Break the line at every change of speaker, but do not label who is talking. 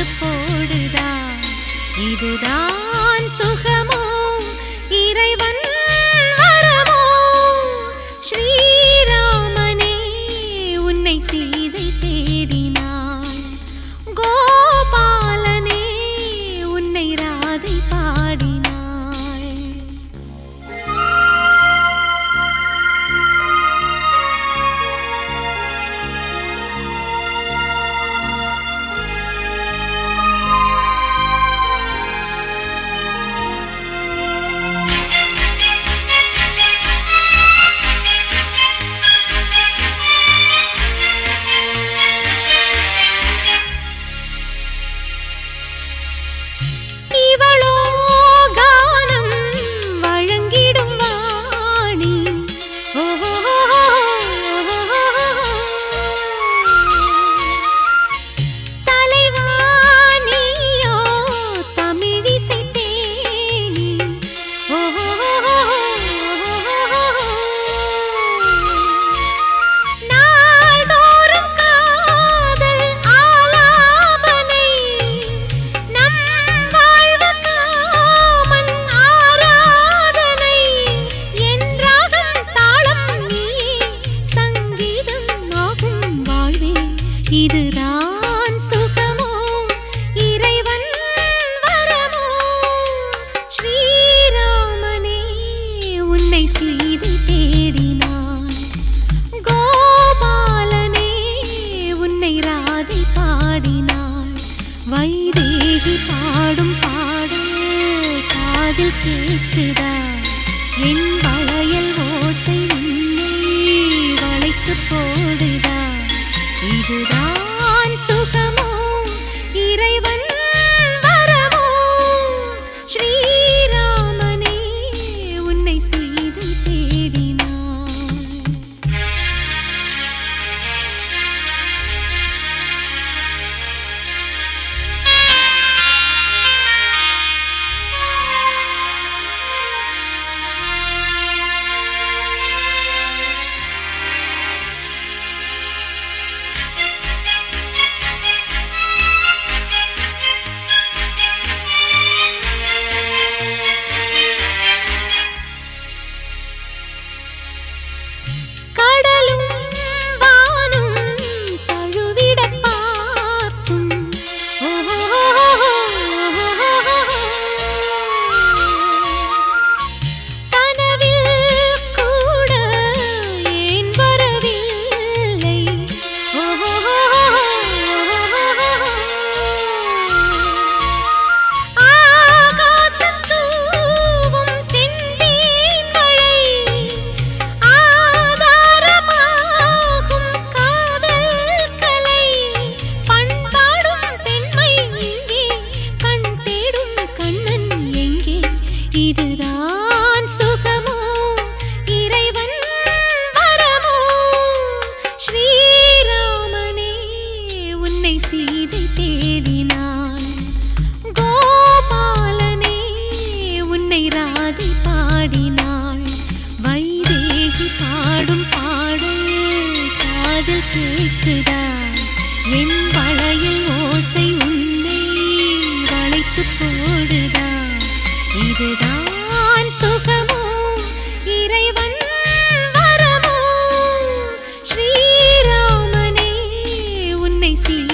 வளைத்து போடுதா இதுதான் சுகமோ இறைவன் வரமோ ஸ்ரீராமனே உன்னை சீதை தேடினான் கோபாலனே உன்னை ராதை பாடினாள் இதுதான் சுகமோ இறைவன் வரமோ ஸ்ரீராமனே உன்னை சீதை தேடினான் கோபாலனே உன்னை ராதை பாடினாள் வைதேகி பாடும் பாடல் காதில் கேட்குதா என் வளையல் ஓசை உன்னை வளைத்து போடுதா இதுதான் சுகமோ இறைவன் வரமோ ஸ்ரீராமனே உன்னை சீதை தேடினான் இதுதான் சுகமோ இறைவன் வரமோ ஸ்ரீராமனே உன்னை சீதை தேடினான் கோபாலனே உன்னை ராதை பாடினாள் வைதேகி பாடும் பாடல் காதில் கேட்குதா என் வளையல் ஓசை உன்னை வளைத்து போடுதா இதுதான் சுகமோ இறைவன் வரமோ ஸ்ரீராமனே உன்னை